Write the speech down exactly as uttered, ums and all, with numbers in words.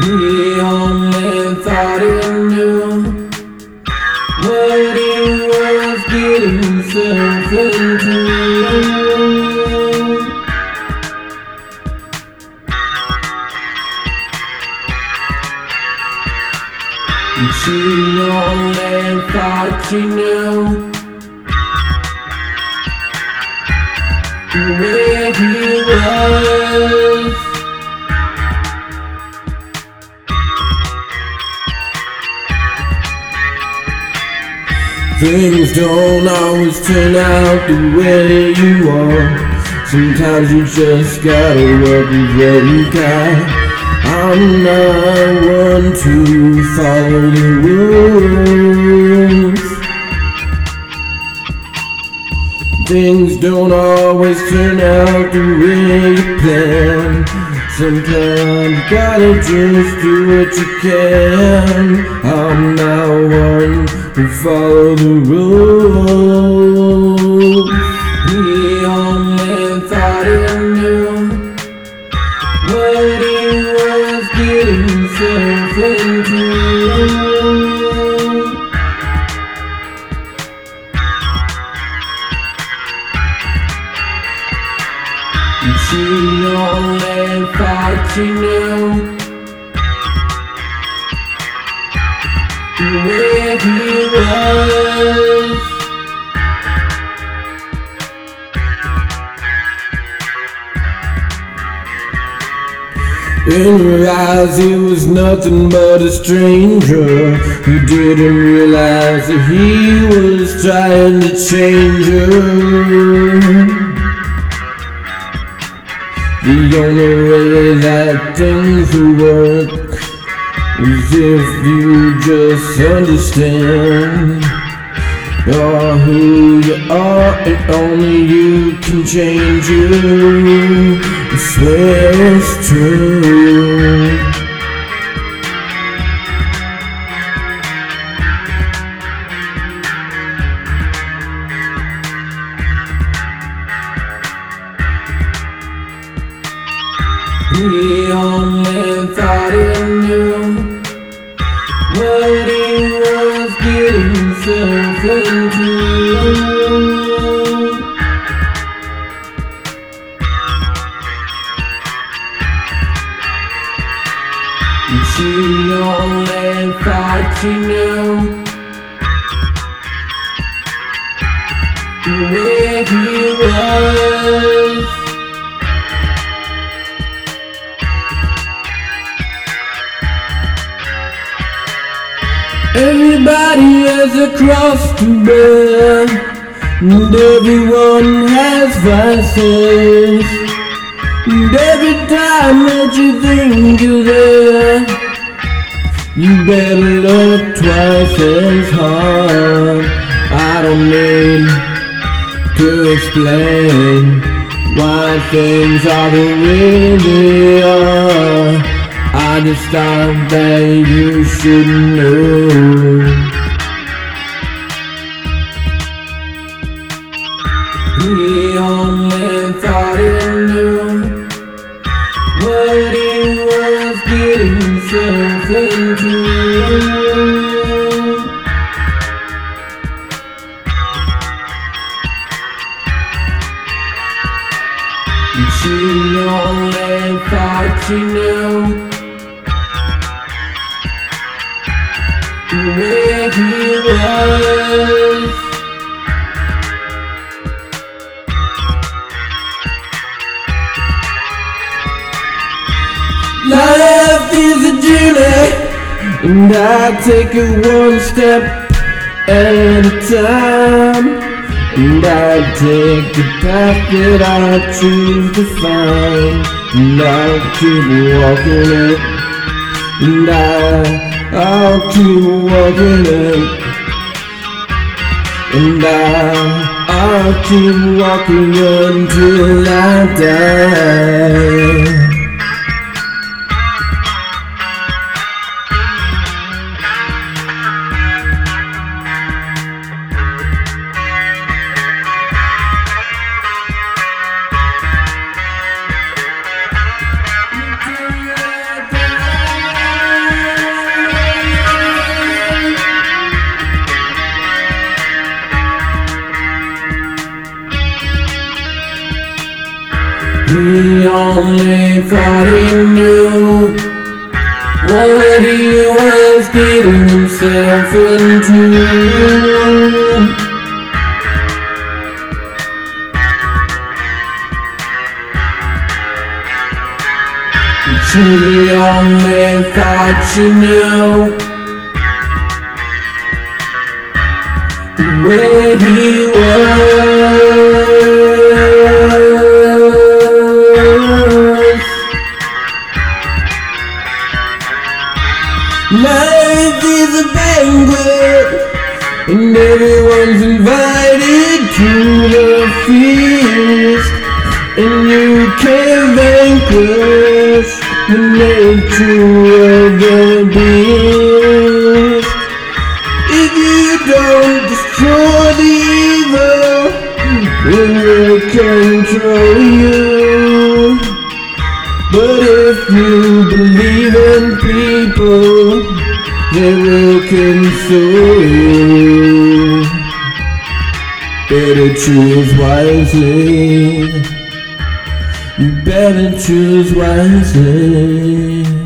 He only thought he knew what he was getting himself into. And she only thought she knew where he was. Things don't always turn out the way you want. Sometimes you just gotta work with what you got. I'm not one to follow the rules. Things don't always turn out the way you plan. Sometimes you gotta just do what you can. I'm not one to follow the rules. He only thought he knew what he was getting himself into. And she only thought she knew where he was. In her eyes he was nothing but a stranger who didn't realize that he was trying to change her. The only way that things will work is if you just understand you're who you are and only you can change you. I swear it's true. He only thought he knew what he was getting himself into. And she only thought she knew where he was. Everybody has a cross to bear, and everyone has vices. And every time that you think you're there, you better look twice as hard. I don't need to explain why things are the way they are. I just thought that you should know. He only thought he knew what he was getting himself into. And she only thought she knew where he was. Life is a journey, and I take it one step at a time. And I take the path that I choose to find, and I'll keep walking it, and I I'll keep walking it, and I, I'll keep walking until I die. He only thought he knew what he was getting himself into. She only thought she knew where he was. Life is a banquet, and everyone's invited to the feast, and you can't vanquish the nature of the beast. If you don't destroy the evil, it will control you. But if you believe in people, they will console you. Better choose wisely. You better choose wisely.